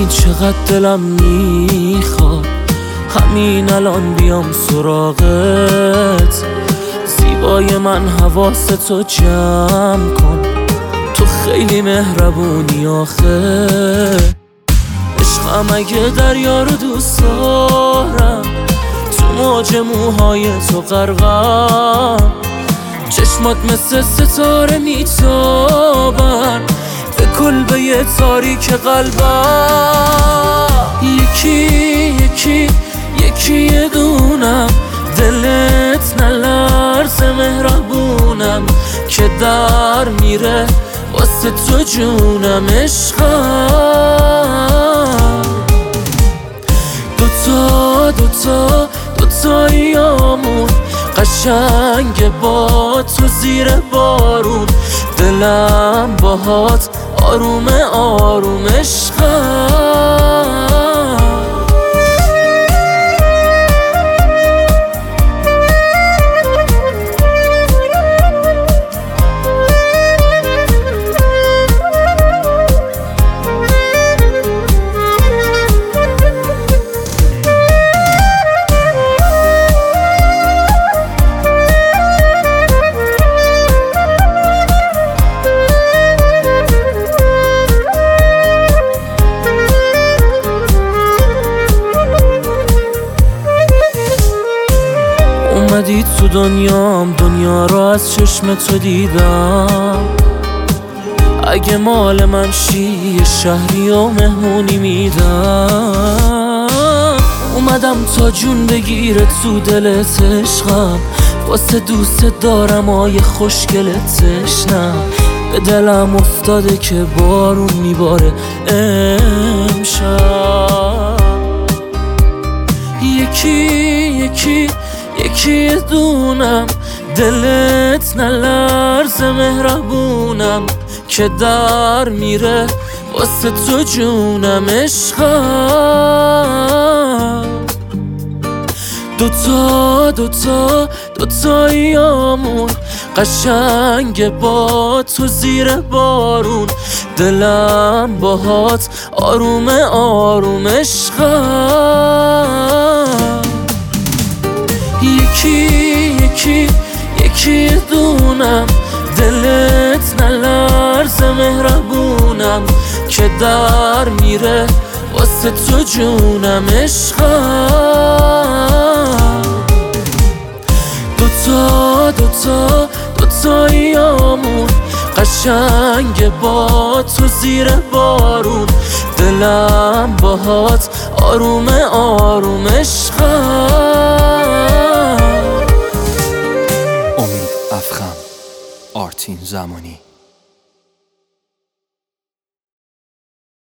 ببین چقدر دلم میخواد همین الان بیام سراغت. زیبای من حواستو جمع کن، تو خیلی مهربونی آخه. عشقم اگه دریا رو دوست دارم، تو موج موهای تو غرقم. چشمات مثل ستاره میتابن به کلبه تاریک قلبم. یکی یه دونم، دلت نلرزه مهربونم که در میره واسه تو جونم. عشقم دوتاییامون قشنگ با تو زیر بارون. دلم باهات آروم آروم. عشقم اومدی تو دنیام، دنیا رو از چشم تو دیدم. اگه مال من شی یه شهری و مهمونی میدم. اومدم تا جون بگیره تو دلت عشقم، واسه دوست دارم آیه خوشگلت تشنم. به دلم افتاده که بارون میباره امشب. یکی دونم، دلت نلرزه مهربونم که در میره واسه تو جونم. عشقم دوتاییامون قشنگ با تو زیر بارون. دلم باهات آروم آروم. عشقم یکی دونم، دلت نلرزه مهربونم که در میره واسه تو جونم. عشقم دوتاییامون قشنگ با تو زیر بارون. دلم باهات آروم آروم. عشقم امید افخم، آرتین زمانی.